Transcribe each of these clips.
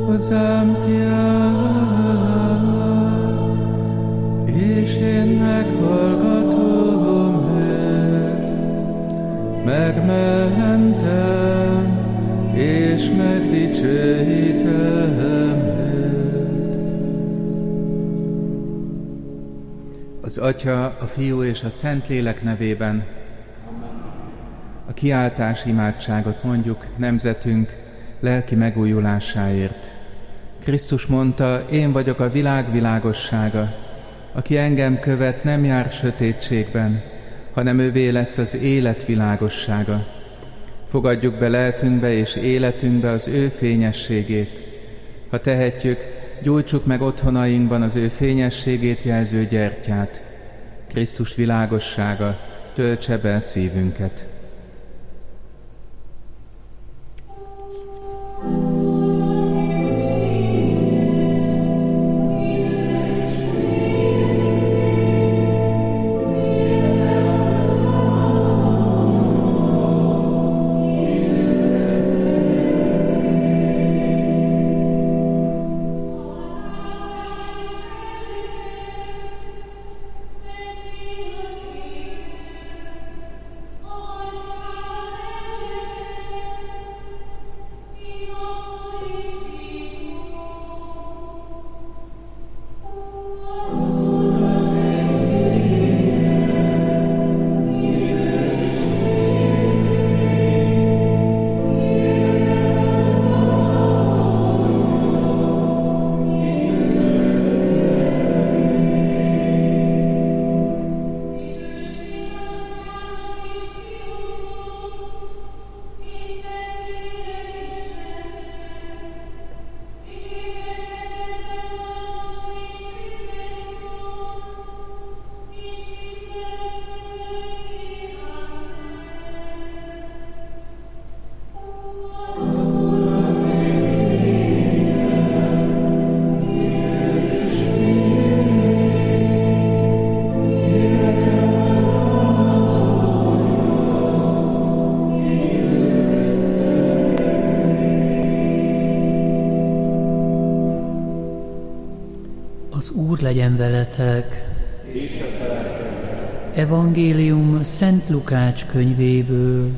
hozzám kiáll, és én meghallgatom őt, megmentem, és megdicsőítem őt. Az Atya, a Fiú és a Szentlélek nevében a kiáltás imádságot mondjuk nemzetünk lelki megújulásáért. Krisztus mondta, én vagyok a világ világossága. Aki engem követ, nem jár sötétségben, hanem ővé lesz az élet világossága. Fogadjuk be lelkünkbe és életünkbe az ő fényességét. Ha tehetjük, gyújtsuk meg otthonainkban az ő fényességét jelző gyertyát. Krisztus világossága töltse be szívünket. Legyen veletek. Evangélium Szent Lukács könyvéből.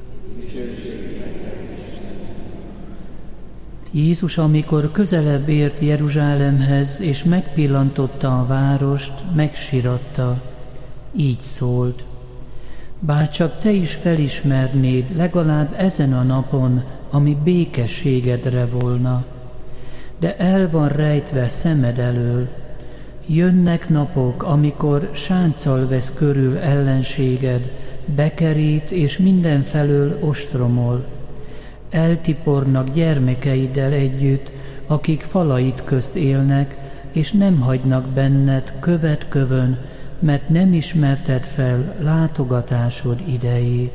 Jézus, amikor közelebb ért Jeruzsálemhez, és megpillantotta a várost, megsiratta, így szólt: bárcsak te is felismernéd legalább ezen a napon, ami békességedre volna, de el van rejtve szemed elől. Jönnek napok, amikor sánccal vesz körül ellenséged, bekerít és mindenfelől ostromol. Eltipornak gyermekeiddel együtt, akik falait közt élnek, és nem hagynak benned követ kövön, mert nem ismerted fel látogatásod idejét.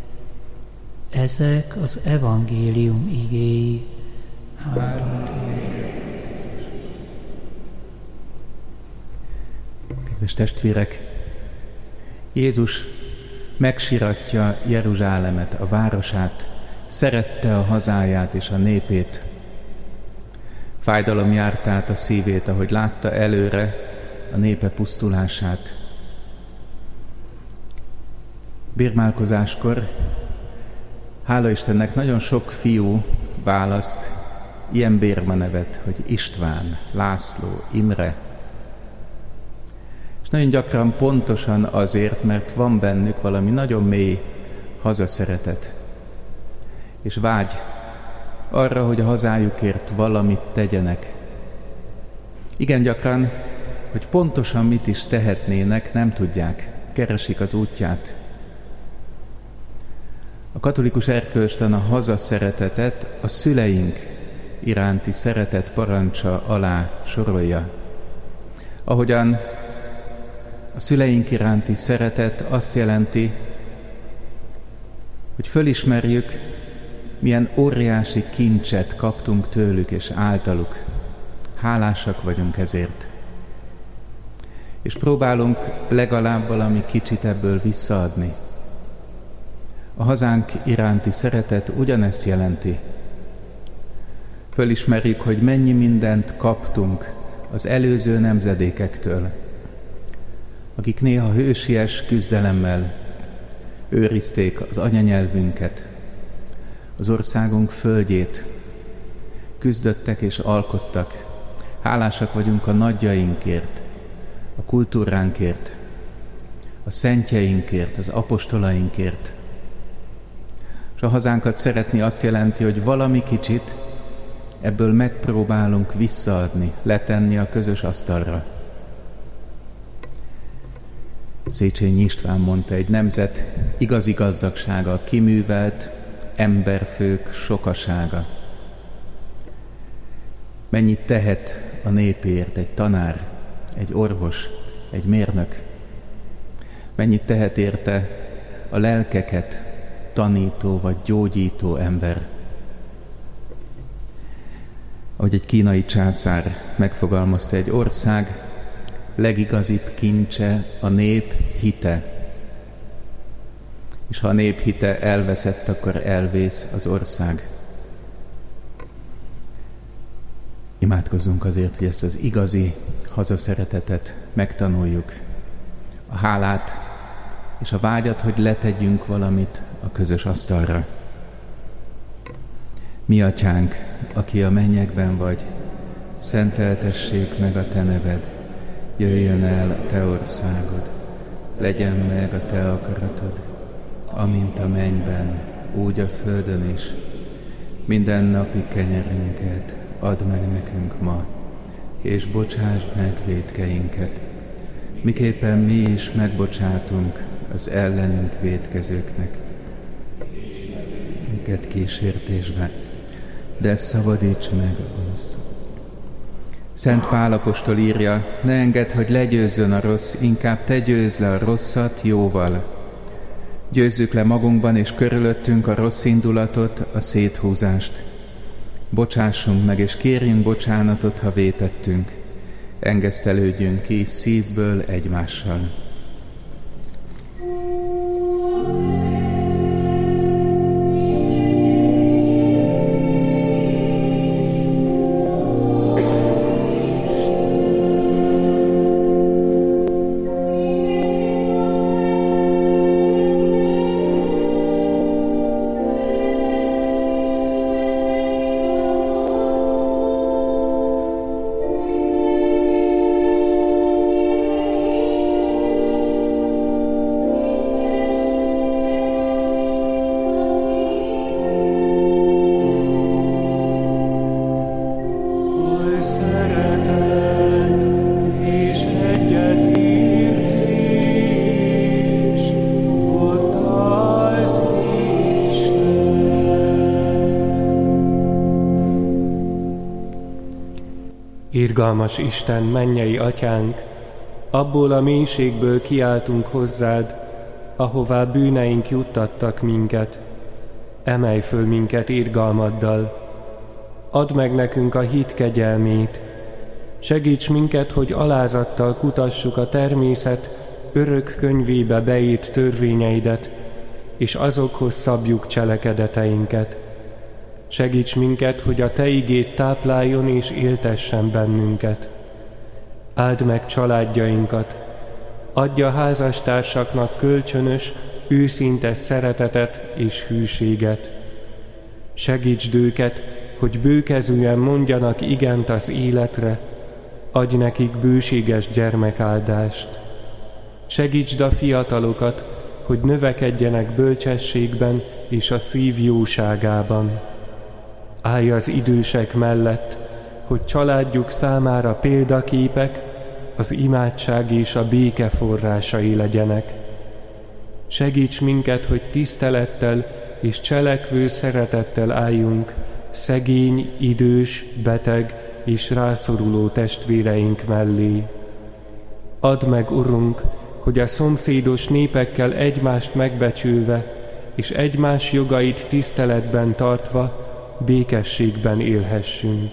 Ezek az evangélium igéi. Kedves testvérek, Jézus megsiratja Jeruzsálemet, a városát, szerette a hazáját és a népét. Fájdalom járt át a szívét, ahogy látta előre a népe pusztulását. Bérmálkozáskor, hála Istennek, nagyon sok fiú választ ilyen bérmanevet, hogy István, László, Imre. És nagyon gyakran pontosan azért, mert van bennük valami nagyon mély hazaszeretet, és vágy arra, hogy a hazájukért valamit tegyenek. Igen gyakran, hogy pontosan mit is tehetnének, nem tudják, keresik az útját. A katolikus erkölcstan a hazaszeretetet a szüleink iránti szeretet parancsa alá sorolja. Ahogyan a szüleink iránti szeretet azt jelenti, hogy fölismerjük, milyen óriási kincset kaptunk tőlük és általuk. Hálásak vagyunk ezért. És próbálunk legalább valami kicsit ebből visszaadni. A hazánk iránti szeretet ugyanezt jelenti. Fölismerjük, hogy mennyi mindent kaptunk az előző nemzedékektől, akik néha hősies küzdelemmel őrizték az anyanyelvünket, az országunk földjét, küzdöttek és alkottak. Hálásak vagyunk a nagyjainkért, a kultúránkért, a szentjeinkért, az apostolainkért. És a hazánkat szeretni azt jelenti, hogy valami kicsit ebből megpróbálunk visszaadni, letenni a közös asztalra. Széchenyi István mondta, egy nemzet igazi gazdagsága, a kiművelt emberfők sokasága. Mennyit tehet a népért egy tanár, egy orvos, egy mérnök? Mennyit tehet érte a lelkeket tanító vagy gyógyító ember? Ahogy egy kínai császár megfogalmazta, egy ország legigazibb kincse a nép hite. És ha a nép hite elveszett, akkor elvész az ország. Imádkozzunk azért, hogy ezt az igazi hazaszeretetet megtanuljuk. A hálát és a vágyat, hogy letegyünk valamit a közös asztalra. Mi atyánk, aki a mennyekben vagy, szenteltessék meg a te neved, jöjjön el a te országod, legyen meg a te akaratod, amint a mennyben, úgy a földön is. Minden napi kenyerünket add meg nekünk ma, és bocsásd meg vétkeinket, miképpen mi is megbocsátunk az ellenünk vétkezőknek. Minket kísértésbe, de szabadíts meg a gonosztól. Szent Pál apostol írja, ne engedd, hogy legyőzzön a rossz, inkább te győzd le a rosszat jóval. Győzzük le magunkban és körülöttünk a rossz indulatot, a széthúzást. Bocsássunk meg, és kérjünk bocsánatot, ha vétettünk. Engesztelődjünk ki szívből egymással. Irgalmas Isten, mennyei atyánk, abból a mélységből kiáltunk hozzád, ahová bűneink juttattak minket. Emelj föl minket irgalmaddal. Add meg nekünk a hit kegyelmét. Segíts minket, hogy alázattal kutassuk a természet örök könyvébe beírt törvényeidet, és azokhoz szabjuk cselekedeteinket. Segíts minket, hogy a te igéd tápláljon és éltessen bennünket. Áld meg családjainkat, adj a házastársaknak kölcsönös, őszinte szeretetet és hűséget. Segítsd őket, hogy bőkezűen mondjanak igent az életre, adj nekik bőséges gyermekáldást. Segítsd a fiatalokat, hogy növekedjenek bölcsességben és a szív jóságában. Állj az idősek mellett, hogy családjuk számára példaképek, az imádság és a béke forrásai legyenek. Segíts minket, hogy tisztelettel és cselekvő szeretettel álljunk szegény, idős, beteg és rászoruló testvéreink mellé. Add meg, Urunk, hogy a szomszédos népekkel egymást megbecsülve és egymás jogait tiszteletben tartva békességben élhessünk.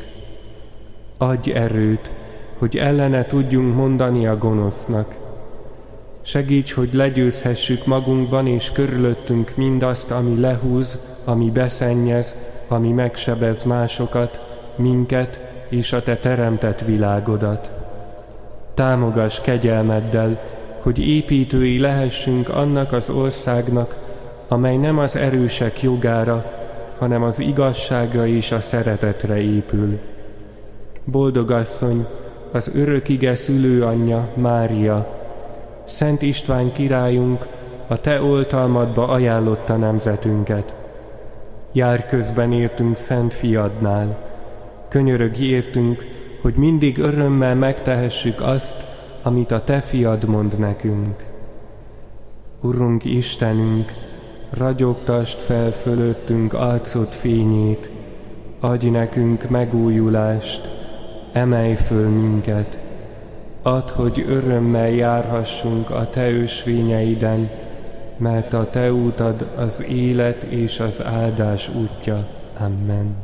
Adj erőt, hogy ellene tudjunk mondani a gonosznak. Segíts, hogy legyőzhessük magunkban és körülöttünk mindazt, ami lehúz, ami beszennyez, ami megsebez másokat, minket és a te teremtett világodat. Támogass kegyelmeddel, hogy építői lehessünk annak az országnak, amely nem az erősek jogára, hanem az igazságra és a szeretetre épül. Boldog asszony, az örök ige szülőanyja, Mária, Szent István királyunk, a te oltalmadba ajánlotta nemzetünket. Jár közben értünk Szent Fiadnál, könyörögj értünk, hogy mindig örömmel megtehessük azt, amit a te fiad mond nekünk. Urunk Istenünk, ragyogtasd fel fölöttünk arcod fényét, adj nekünk megújulást, emelj föl minket, add, hogy örömmel járhassunk a te ösvényeiden, mert a te útad az élet és az áldás útja. Amen.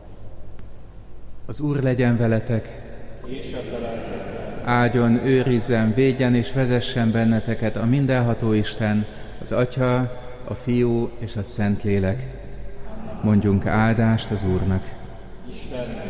Az Úr legyen veletek, áldjon, őrizzen, védjen és vezessen benneteket a mindenható Isten, az Atya, a Fiú és a Szentlélek. Mondjunk áldást az Úrnak.